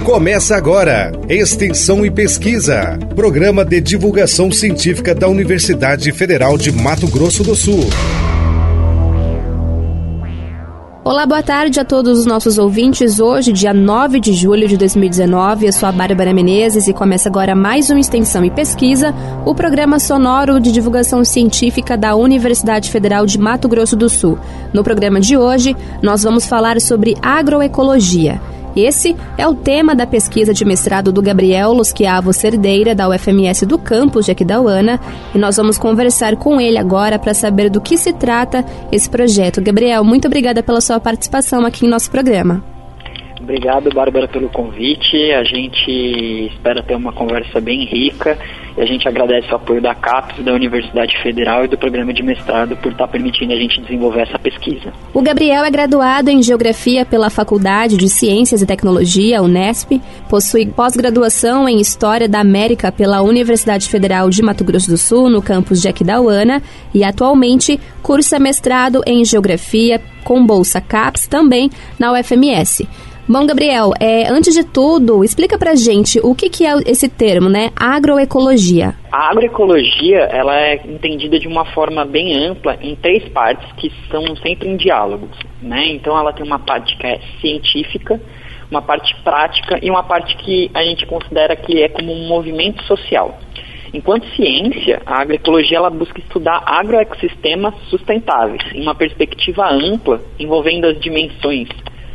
Começa agora, Extensão e Pesquisa, programa de divulgação científica da Universidade Federal de Mato Grosso do Sul. Olá, boa tarde a todos os nossos ouvintes. Hoje, dia 9 de julho de 2019, eu sou a Bárbara Menezes e começa agora mais uma Extensão e Pesquisa, o programa sonoro de divulgação científica da Universidade Federal de Mato Grosso do Sul. No programa de hoje, nós vamos falar sobre agroecologia. Esse é o tema da pesquisa de mestrado do Gabriel Loschiavo Cerdeira, da UFMS do campus de Aquidauana, e nós vamos conversar com ele agora para saber do que se trata esse projeto. Gabriel, muito obrigada pela sua participação aqui em nosso programa. Obrigado, Bárbara, pelo convite. A gente espera ter uma conversa bem rica e a gente agradece o apoio da CAPES, da Universidade Federal e do programa de mestrado por estar permitindo a gente desenvolver essa pesquisa. O Gabriel é graduado em Geografia pela Faculdade de Ciências e Tecnologia, Unesp, possui pós-graduação em História da América pela Universidade Federal de Mato Grosso do Sul, no campus de Aquidauana, e atualmente cursa mestrado em Geografia com bolsa CAPES também na UFMS. Bom, Gabriel, antes de tudo, explica pra gente o que é esse termo, né? Agroecologia. A agroecologia, ela é entendida de uma forma bem ampla em três partes que são sempre em diálogos, né? Então ela tem uma parte que é científica, uma parte prática e uma parte que a gente considera que é como um movimento social. Enquanto ciência, a agroecologia ela busca estudar agroecossistemas sustentáveis em uma perspectiva ampla envolvendo as dimensões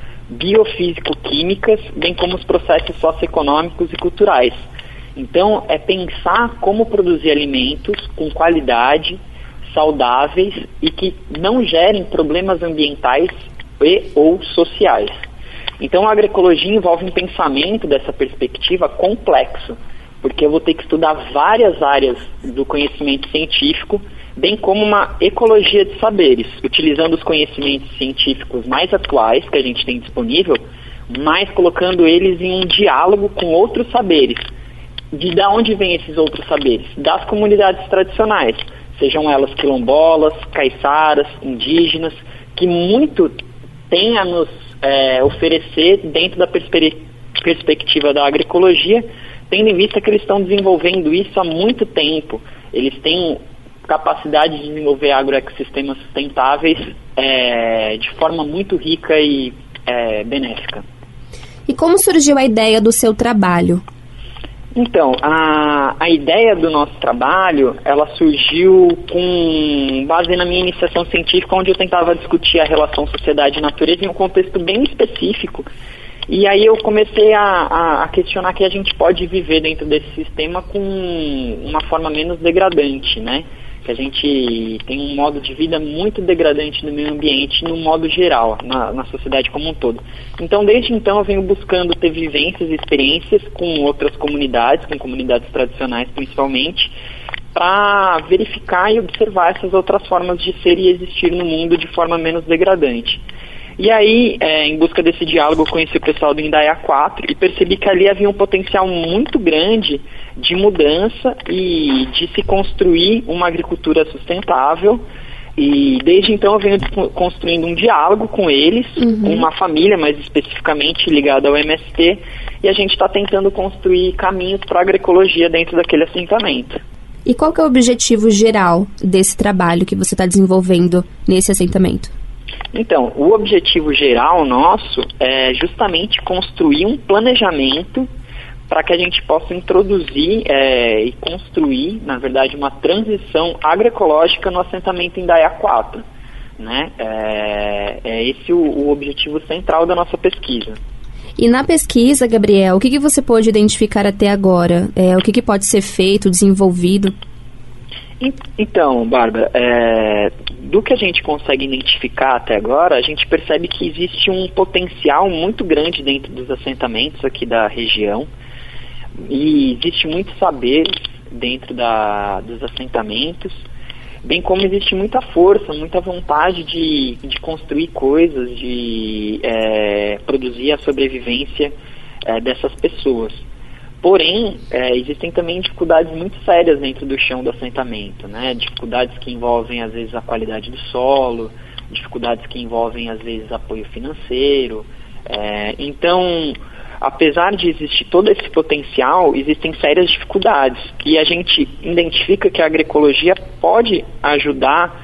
biofísico-químicas, bem como os processos socioeconômicos e culturais. Então, é pensar como produzir alimentos com qualidade, saudáveis e que não gerem problemas ambientais e ou sociais. Então, a agroecologia envolve um pensamento dessa perspectiva complexo, porque eu vou ter que estudar várias áreas do conhecimento científico, bem como uma ecologia de saberes, utilizando os conhecimentos científicos mais atuais que a gente tem disponível, mas colocando eles em um diálogo com outros saberes. De onde vêm esses outros saberes? Das comunidades tradicionais, sejam elas quilombolas, caiçaras, indígenas, que muito têm a nos oferecer dentro da perspectiva da agroecologia, tendo em vista que eles estão desenvolvendo isso há muito tempo. Eles têm capacidade de desenvolver agroecossistemas sustentáveis de forma muito rica e benéfica. E como surgiu a ideia do seu trabalho? Então, a ideia do nosso trabalho, ela surgiu com base na minha iniciação científica, onde eu tentava discutir a relação sociedade e natureza em um contexto bem específico. E aí eu comecei a questionar que a gente pode viver dentro desse sistema com uma forma menos degradante, né? Que a gente tem um modo de vida muito degradante no meio ambiente, no modo geral, na sociedade como um todo. Então, desde então, eu venho buscando ter vivências e experiências com outras comunidades, com comunidades tradicionais principalmente, para verificar e observar essas outras formas de ser e existir no mundo de forma menos degradante. E aí, em busca desse diálogo, eu conheci o pessoal do Indaiá 4 e percebi que ali havia um potencial muito grande de mudança e de se construir uma agricultura sustentável. E desde então eu venho construindo um diálogo com eles, com uma família mais especificamente ligada ao MST, e a gente está tentando construir caminhos para a agroecologia dentro daquele assentamento. E qual que é o objetivo geral desse trabalho que você está desenvolvendo nesse assentamento? Então, o objetivo geral nosso é justamente construir um planejamento para que a gente possa introduzir e construir, na verdade, uma transição agroecológica no assentamento Indaiá 4. Né? É esse o objetivo central da nossa pesquisa. E na pesquisa, Gabriel, o que você pôde identificar até agora? O que pode ser feito, desenvolvido? Então, Bárbara, do que a gente consegue identificar até agora, a gente percebe que existe um potencial muito grande dentro dos assentamentos aqui da região e existe muito saber dentro dos assentamentos, bem como existe muita força, muita vontade de construir coisas, de produzir a sobrevivência dessas pessoas. Porém, existem também dificuldades muito sérias dentro do chão do assentamento, né? Dificuldades que envolvem, às vezes, a qualidade do solo, dificuldades que envolvem, às vezes, apoio financeiro. Então, apesar de existir todo esse potencial, existem sérias dificuldades, e a gente identifica que a agroecologia pode ajudar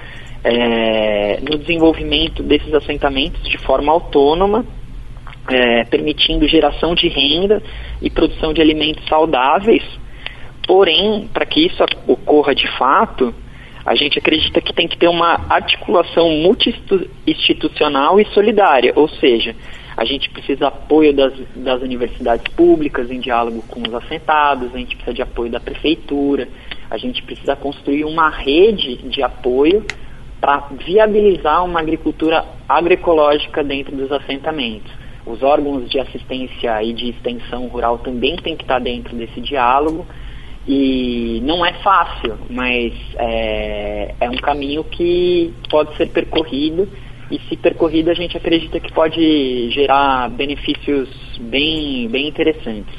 no desenvolvimento desses assentamentos de forma autônoma, permitindo geração de renda e produção de alimentos saudáveis. Porém, para que isso ocorra de fato, a gente acredita que tem que ter uma articulação multi-institucional e solidária, ou seja, a gente precisa de apoio das universidades públicas em diálogo com os assentados, a gente precisa de apoio da prefeitura, a gente precisa construir uma rede de apoio para viabilizar uma agricultura agroecológica dentro dos assentamentos. Os órgãos de assistência e de extensão rural também têm que estar dentro desse diálogo, e não é fácil, mas é um caminho que pode ser percorrido, e se percorrido a gente acredita que pode gerar benefícios bem interessantes.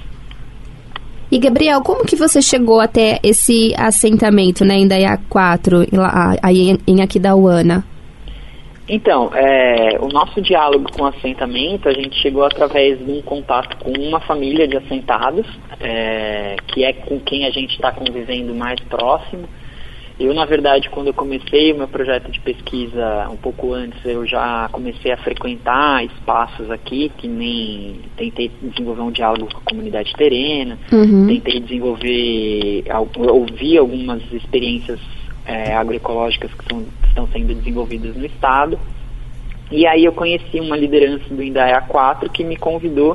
E Gabriel, como que você chegou até esse assentamento, né, em Indaiá 4, aí em Aquidauana? Então, o nosso diálogo com o assentamento, a gente chegou através de um contato com uma família de assentados, que é com quem a gente está convivendo mais próximo. Eu, na verdade, quando eu comecei o meu projeto de pesquisa, um pouco antes, eu já comecei a frequentar espaços aqui, que nem tentei desenvolver um diálogo com a comunidade terrena, tentei ouvir algumas experiências agroecológicas que estão sendo desenvolvidas no estado, e aí eu conheci uma liderança do Indaiá 4 que me convidou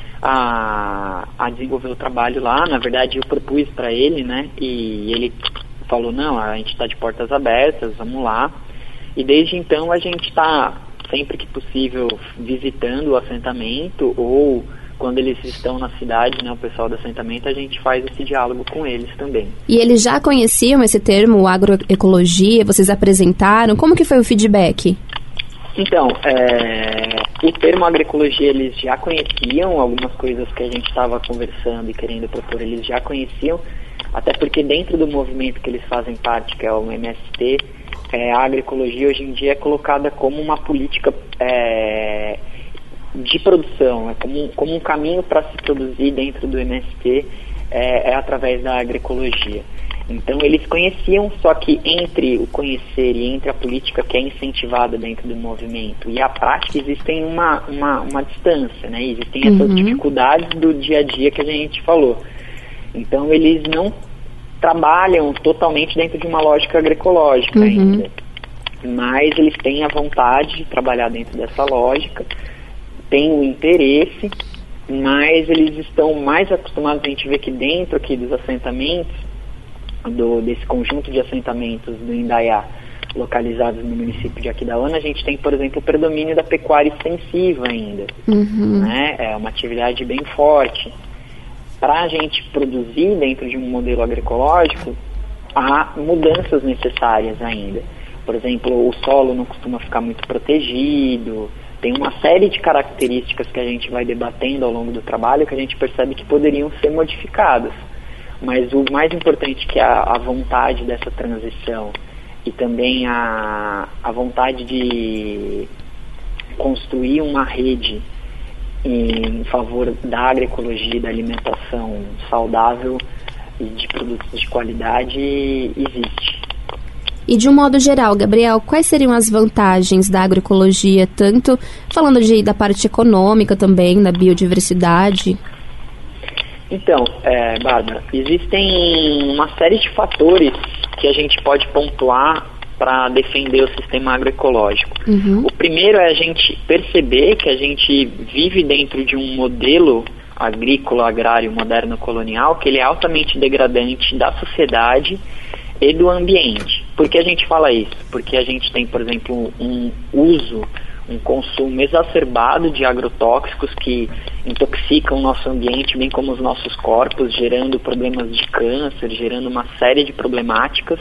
a desenvolver o trabalho lá. Na verdade eu propus para ele, né, e ele falou, não, a gente está de portas abertas, vamos lá, e desde então a gente está, sempre que possível, visitando o assentamento, ou quando eles estão na cidade, né, o pessoal do assentamento, a gente faz esse diálogo com eles também. E eles já conheciam esse termo, agroecologia? Vocês apresentaram? Como que foi o feedback? Então, o termo agroecologia eles já conheciam, algumas coisas que a gente estava conversando e querendo propor eles já conheciam, até porque dentro do movimento que eles fazem parte, que é o MST, a agroecologia hoje em dia é colocada como uma política de produção, como um caminho para se produzir dentro do MST, através da agroecologia. Então eles conheciam, só que entre o conhecer e entre a política que é incentivada dentro do movimento e a prática existem uma distância, né? Existem essas dificuldades do dia a dia que a gente falou. Então eles não trabalham totalmente dentro de uma lógica agroecológica ainda, mas eles têm a vontade de trabalhar dentro dessa lógica, têm o interesse, mas eles estão mais acostumados. A gente vê que dentro aqui dos assentamentos, desse conjunto de assentamentos do Indaiá, localizados no município de Aquidauana, a gente tem, por exemplo, o predomínio da pecuária extensiva ainda, né? É uma atividade bem forte. Para a gente produzir dentro de um modelo agroecológico, há mudanças necessárias ainda. Por exemplo, o solo não costuma ficar muito protegido, tem uma série de características que a gente vai debatendo ao longo do trabalho que a gente percebe que poderiam ser modificadas. Mas o mais importante que é a vontade dessa transição e também a vontade de construir uma rede em favor da agroecologia e da alimentação saudável e de produtos de qualidade existe. E de um modo geral, Gabriel, quais seriam as vantagens da agroecologia, tanto falando da parte econômica também, da biodiversidade? Então, Bárbara, existem uma série de fatores que a gente pode pontuar para defender o sistema agroecológico. O primeiro é a gente perceber que a gente vive dentro de um modelo agrícola, agrário, moderno, colonial, que ele é altamente degradante da sociedade e do ambiente. Por que a gente fala isso? Porque a gente tem, por exemplo, um consumo exacerbado de agrotóxicos que intoxicam o nosso ambiente, bem como os nossos corpos, gerando problemas de câncer, gerando uma série de problemáticas,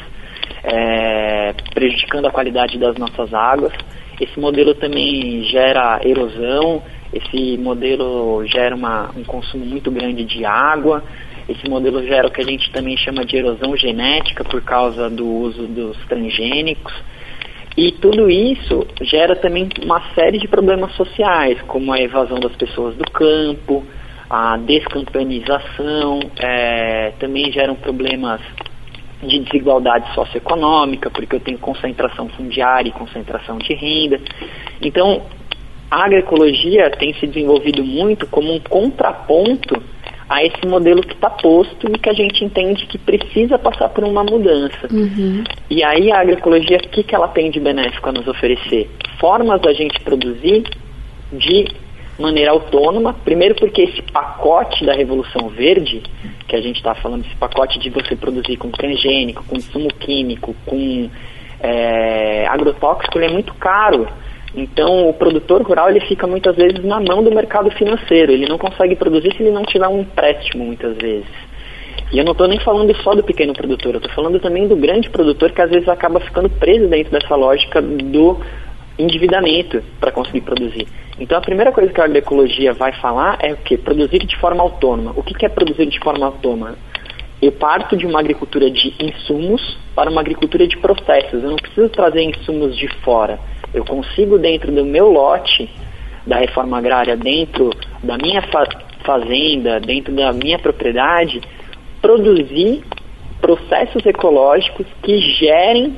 prejudicando a qualidade das nossas águas. Esse modelo também gera erosão, esse modelo gera um consumo muito grande de água, esse modelo gera o que a gente também chama de erosão genética por causa do uso dos transgênicos. E tudo isso gera também uma série de problemas sociais, como a evasão das pessoas do campo, a descampanização, também geram problemas de desigualdade socioeconômica, porque eu tenho concentração fundiária e concentração de renda. Então, a agroecologia tem se desenvolvido muito como um contraponto a esse modelo que está posto e que a gente entende que precisa passar por uma mudança. E aí a agroecologia, o que ela tem de benéfico a nos oferecer? Formas da gente produzir de maneira autônoma, primeiro porque esse pacote da Revolução Verde, que a gente está falando, esse pacote de você produzir com transgênico, com insumo químico, com agrotóxico, ele é muito caro. Então o produtor rural ele fica muitas vezes na mão do mercado financeiro, ele não consegue produzir se ele não tiver um empréstimo muitas vezes. E eu não estou nem falando só do pequeno produtor, eu estou falando também do grande produtor que às vezes acaba ficando preso dentro dessa lógica do endividamento para conseguir produzir. Então a primeira coisa que a agroecologia vai falar é o quê? Produzir de forma autônoma. O que é produzir de forma autônoma? Eu parto de uma agricultura de insumos para uma agricultura de processos. Eu não preciso trazer insumos de fora. Eu consigo, dentro do meu lote da reforma agrária, dentro da minha fazenda, dentro da minha propriedade, produzir processos ecológicos que gerem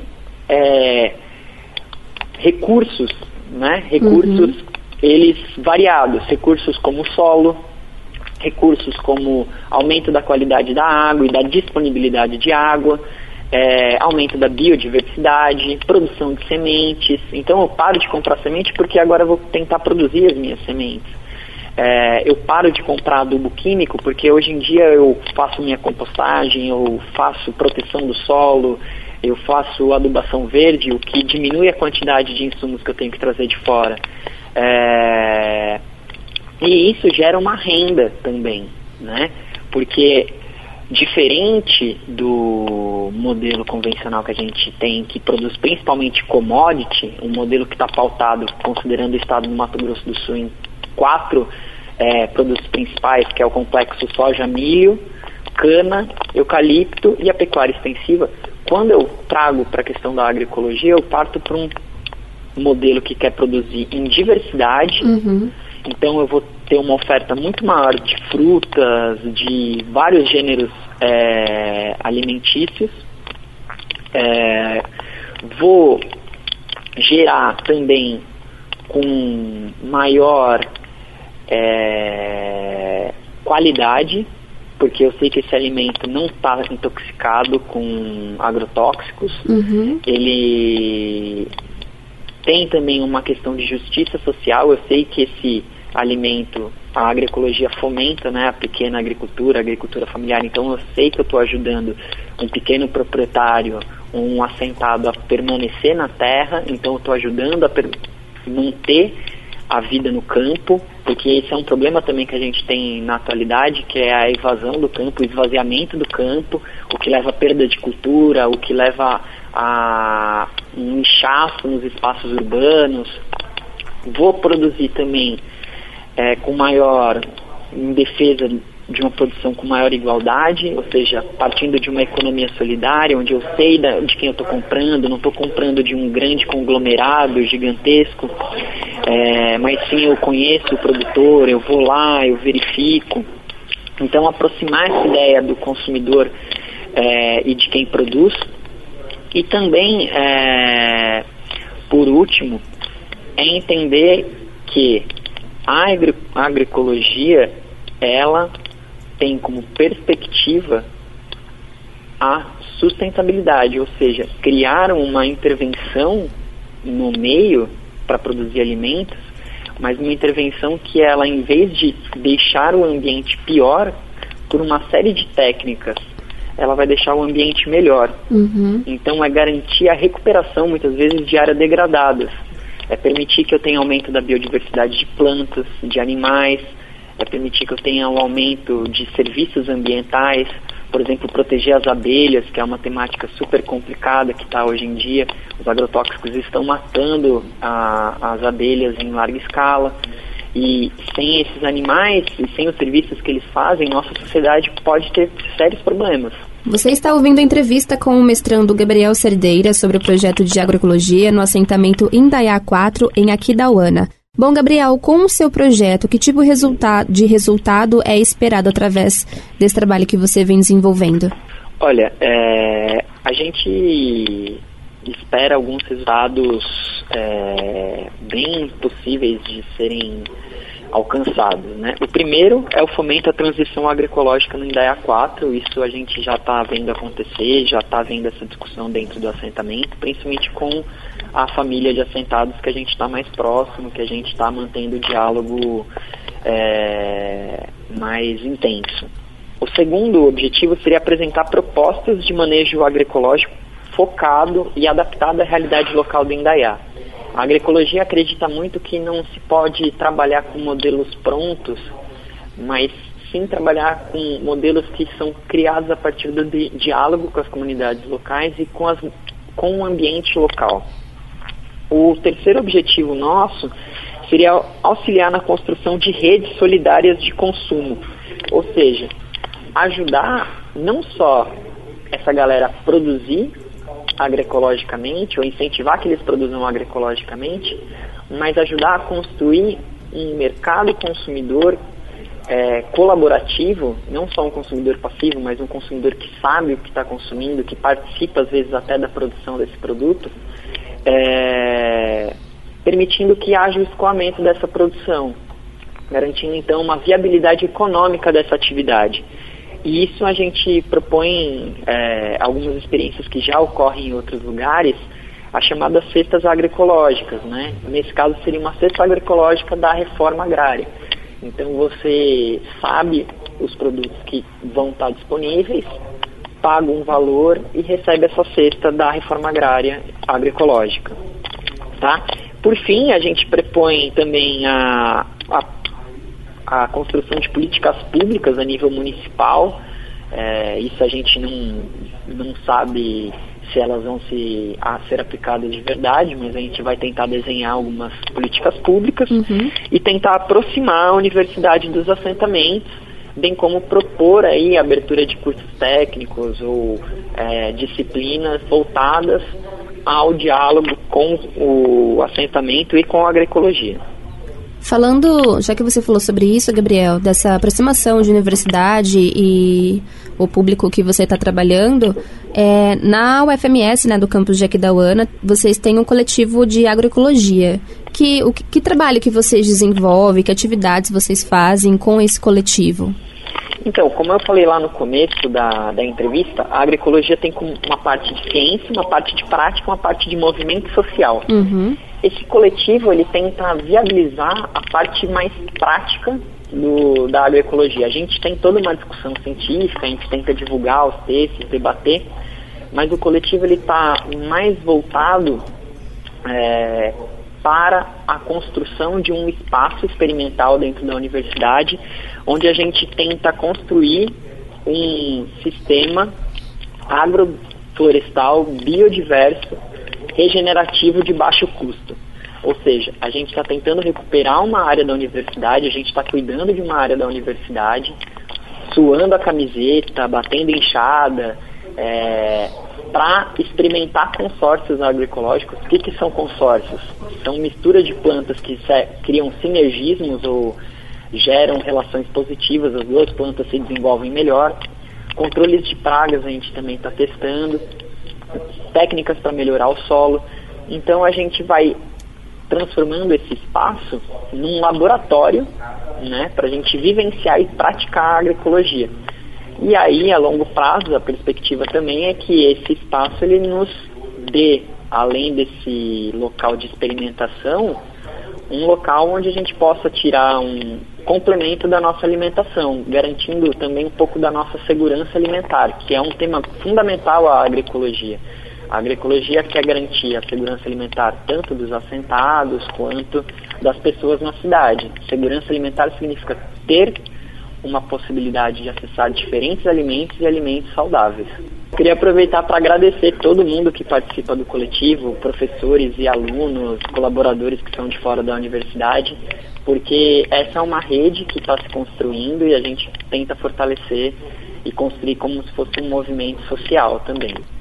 recursos, né? Recursos, eles variados, recursos como solo, recursos como aumento da qualidade da água e da disponibilidade de água, aumento da biodiversidade, produção de sementes. Então eu paro de comprar semente porque agora eu vou tentar produzir as minhas sementes. Eu paro de comprar adubo químico porque hoje em dia eu faço minha compostagem, eu faço proteção do solo, eu faço adubação verde, o que diminui a quantidade de insumos que eu tenho que trazer de fora. E isso gera uma renda também, né? Porque diferente do modelo convencional que a gente tem, que produz principalmente commodity, um modelo que está pautado, considerando o estado do Mato Grosso do Sul, em 4 produtos principais, que é o complexo soja, milho, cana, eucalipto e a pecuária extensiva. Quando eu trago para a questão da agroecologia, eu parto para um modelo que quer produzir em diversidade. Então eu vou ter uma oferta muito maior de frutas, de vários gêneros alimentícios. Vou gerar também com maior qualidade, porque eu sei que esse alimento não está intoxicado com agrotóxicos. Ele tem também uma questão de justiça social. Eu sei que esse alimento, a agroecologia fomenta, né, a pequena agricultura, a agricultura familiar. Então eu sei que eu estou ajudando um pequeno proprietário, um assentado a permanecer na terra. Então eu estou ajudando a manter a vida no campo, porque esse é um problema também que a gente tem na atualidade, que é a evasão do campo, o esvaziamento do campo, o que leva à perda de cultura, o que leva a um inchaço nos espaços urbanos. Vou produzir também em defesa de uma produção com maior igualdade, ou seja, partindo de uma economia solidária, onde eu sei de quem eu estou comprando, não estou comprando de um grande conglomerado gigantesco, mas sim eu conheço o produtor, eu vou lá, eu verifico. Então aproximar essa ideia do consumidor e de quem produz. E também, por último, entender que a agroecologia, ela tem como perspectiva a sustentabilidade, ou seja, criar uma intervenção no meio para produzir alimentos, mas uma intervenção que ela, em vez de deixar o ambiente pior, por uma série de técnicas, ela vai deixar o ambiente melhor. Então é garantir a recuperação, muitas vezes, de áreas degradadas. É permitir que eu tenha aumento da biodiversidade de plantas, de animais, é permitir que eu tenha um aumento de serviços ambientais, por exemplo, proteger as abelhas, que é uma temática super complicada que está hoje em dia. Os agrotóxicos estão matando as abelhas em larga escala. E sem esses animais e sem os serviços que eles fazem, nossa sociedade pode ter sérios problemas. Você está ouvindo a entrevista com o mestrando Gabriel Cerdeira sobre o projeto de agroecologia no assentamento Indaiá 4, em Aquidauana. Bom, Gabriel, com o seu projeto, que tipo de resultado é esperado através desse trabalho que você vem desenvolvendo? Olha, a gente espera alguns resultados bem possíveis de serem alcançados, né? O primeiro é o fomento à transição agroecológica no Indaiá 4, isso a gente já está vendo acontecer, já está vendo essa discussão dentro do assentamento, principalmente com a família de assentados que a gente está mais próximo, que a gente está mantendo o diálogo mais intenso. O segundo objetivo seria apresentar propostas de manejo agroecológico focado e adaptado à realidade local do Indaiá. A agroecologia acredita muito que não se pode trabalhar com modelos prontos, mas sim trabalhar com modelos que são criados a partir do diálogo com as comunidades locais e com o ambiente local. O terceiro objetivo nosso seria auxiliar na construção de redes solidárias de consumo, ou seja, ajudar não só essa galera a produzir agroecologicamente, ou incentivar que eles produzam agroecologicamente, mas ajudar a construir um mercado consumidor colaborativo, não só um consumidor passivo, mas um consumidor que sabe o que está consumindo, que participa às vezes até da produção desse produto, permitindo que haja o escoamento dessa produção, garantindo então uma viabilidade econômica dessa atividade. E isso a gente propõe algumas experiências que já ocorrem em outros lugares, as chamadas cestas agroecológicas, né? Nesse caso seria uma cesta agroecológica da reforma agrária. Então você sabe os produtos que vão estar disponíveis, paga um valor e recebe essa cesta da reforma agrária agroecológica. Tá? Por fim, a gente propõe também a construção de políticas públicas a nível municipal. Isso a gente não sabe se elas vão ser aplicadas de verdade, mas a gente vai tentar desenhar algumas políticas públicas e tentar aproximar a universidade dos assentamentos, bem como propor aí a abertura de cursos técnicos ou disciplinas voltadas ao diálogo com o assentamento e com a agroecologia. Falando, já que você falou sobre isso, Gabriel, dessa aproximação de universidade e o público que você está trabalhando, na UFMS, né, do campus de Aquidauana, vocês têm um coletivo de agroecologia. Que trabalho que vocês desenvolvem, que atividades vocês fazem com esse coletivo? Então, como eu falei lá no começo da entrevista, a agroecologia tem uma parte de ciência, uma parte de prática, uma parte de movimento social. Esse coletivo, ele tenta viabilizar a parte mais prática da agroecologia. A gente tem toda uma discussão científica, a gente tenta divulgar os textos, debater, mas o coletivo está mais voltado para a construção de um espaço experimental dentro da universidade, onde a gente tenta construir um sistema agroflorestal biodiverso, regenerativo de baixo custo. Ou seja, a gente está tentando recuperar uma área da universidade, a gente está cuidando de uma área da universidade, suando a camiseta, batendo enxada, para experimentar consórcios agroecológicos. O que são consórcios? São mistura de plantas que criam sinergismos ou geram relações positivas, as duas plantas se desenvolvem melhor. Controles de pragas a gente também está testando, técnicas para melhorar o solo. Então a gente vai transformando esse espaço num laboratório, né, para a gente vivenciar e praticar a agroecologia. E aí, a longo prazo, a perspectiva também é que esse espaço ele nos dê, além desse local de experimentação, um local onde a gente possa tirar um complemento da nossa alimentação, garantindo também um pouco da nossa segurança alimentar, que é um tema fundamental à agroecologia. A agroecologia quer garantir a segurança alimentar tanto dos assentados quanto das pessoas na cidade. Segurança alimentar significa ter uma possibilidade de acessar diferentes alimentos e alimentos saudáveis. Queria aproveitar para agradecer todo mundo que participa do coletivo, professores e alunos, colaboradores que são de fora da universidade, porque essa é uma rede que está se construindo e a gente tenta fortalecer e construir como se fosse um movimento social também.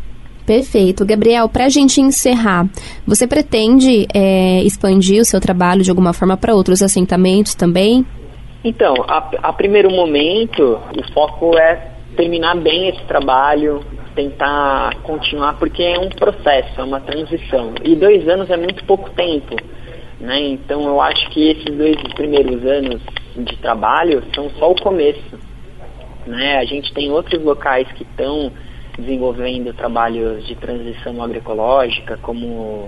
Perfeito. Gabriel, para a gente encerrar, você pretende expandir o seu trabalho de alguma forma para outros assentamentos também? Então, a primeiro momento, o foco é terminar bem esse trabalho, tentar continuar, porque é um processo, é uma transição. E 2 anos é muito pouco tempo, né? Então eu acho que esses 2 primeiros anos de trabalho são só o começo, né? A gente tem outros locais que estão desenvolvendo trabalhos de transição agroecológica, como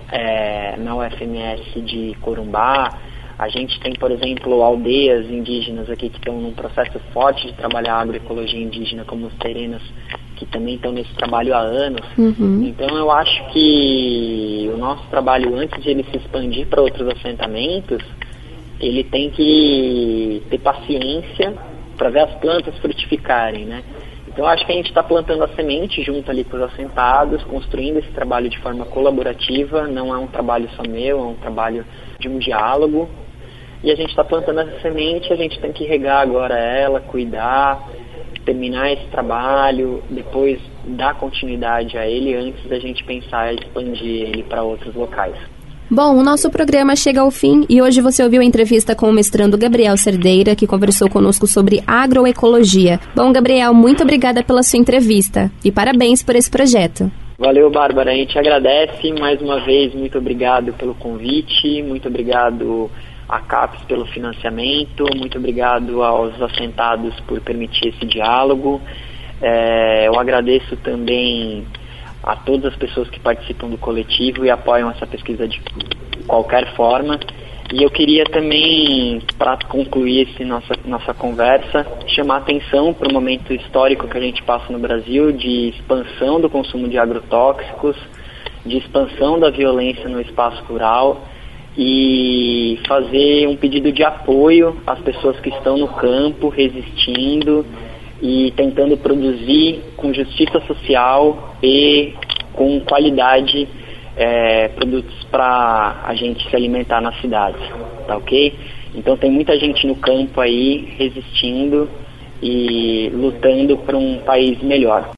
na UFMS de Corumbá. A gente tem, por exemplo, aldeias indígenas aqui que estão num processo forte de trabalhar a agroecologia indígena, como os terenos, que também estão nesse trabalho há anos. Então eu acho que o nosso trabalho, antes de ele se expandir para outros assentamentos, ele tem que ter paciência para ver as plantas frutificarem, né? Então eu acho que a gente está plantando a semente junto ali com os assentados, construindo esse trabalho de forma colaborativa, não é um trabalho só meu, é um trabalho de um diálogo. E a gente está plantando essa semente, a gente tem que regar agora ela, cuidar, terminar esse trabalho, depois dar continuidade a ele antes da gente pensar em expandir ele para outros locais. Bom, o nosso programa chega ao fim e hoje você ouviu a entrevista com o mestrando Gabriel Cerdeira, que conversou conosco sobre agroecologia. Bom, Gabriel, muito obrigada pela sua entrevista e parabéns por esse projeto. Valeu, Bárbara, a gente agradece mais uma vez, muito obrigado pelo convite, muito obrigado a CAPES pelo financiamento, muito obrigado aos assentados por permitir esse diálogo. Eu agradeço também a todas as pessoas que participam do coletivo e apoiam essa pesquisa de qualquer forma. E eu queria também, para concluir nossa conversa, chamar a atenção para o momento histórico que a gente passa no Brasil de expansão do consumo de agrotóxicos, de expansão da violência no espaço rural, e fazer um pedido de apoio às pessoas que estão no campo, resistindo e tentando produzir com justiça social e com qualidade produtos para a gente se alimentar nas cidades, tá ok? Então tem muita gente no campo aí resistindo e lutando por um país melhor.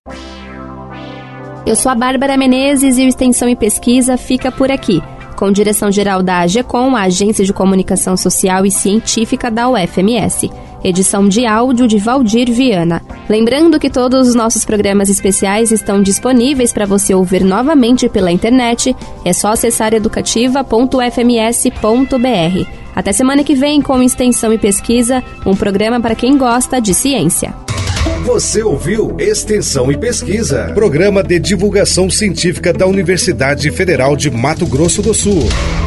Eu sou a Bárbara Menezes e o Extensão e Pesquisa fica por aqui, com direção-geral da AGECOM, a Agência de Comunicação Social e Científica da UFMS. Edição de áudio de Valdir Viana. Lembrando que todos os nossos programas especiais estão disponíveis para você ouvir novamente pela internet. É só acessar educativa.ufms.br. Até semana que vem com Extensão e Pesquisa, um programa para quem gosta de ciência. Você ouviu Extensão e Pesquisa, programa de divulgação científica da Universidade Federal de Mato Grosso do Sul.